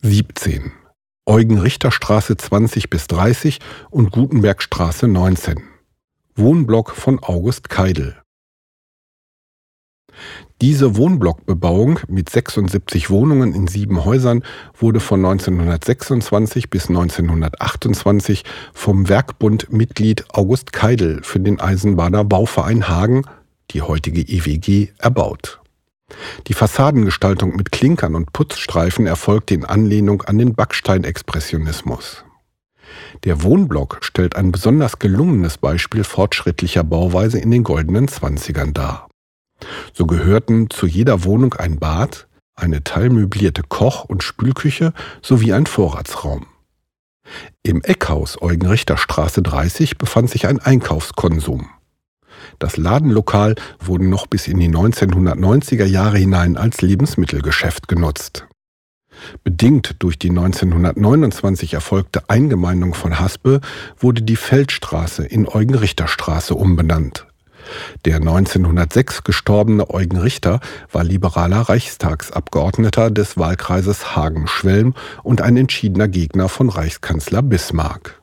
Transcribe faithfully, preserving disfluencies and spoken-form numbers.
siebzehn. Eugen-Richter-Straße zwanzig bis dreißig und Gutenbergstraße neunzehn. Wohnblock von August Keidel. Diese Wohnblockbebauung mit sechsundsiebzig Wohnungen in sieben Häusern wurde von neunzehnhundertsechsundzwanzig bis neunzehnhundertachtundzwanzig vom Werkbund-Mitglied August Keidel für den Eisenbahner Bauverein Hagen, die heutige E W G, erbaut. Die Fassadengestaltung mit Klinkern und Putzstreifen erfolgte in Anlehnung an den Backsteinexpressionismus. Der Wohnblock stellt ein besonders gelungenes Beispiel fortschrittlicher Bauweise in den goldenen Zwanzigern dar. So gehörten zu jeder Wohnung ein Bad, eine teilmöblierte Koch- und Spülküche sowie ein Vorratsraum. Im Eckhaus Eugen-Richter-Straße dreißig befand sich ein Einkaufskonsum. Das Ladenlokal wurde noch bis in die neunzehnhundertneunziger Jahre hinein als Lebensmittelgeschäft genutzt. Bedingt durch die neunzehnhundertneunundzwanzig erfolgte Eingemeindung von Haspe wurde die Feldstraße in Eugen-Richter-Straße umbenannt. Der neunzehnhundertsechs gestorbene Eugen Richter war liberaler Reichstagsabgeordneter des Wahlkreises Hagen-Schwelm und ein entschiedener Gegner von Reichskanzler Bismarck.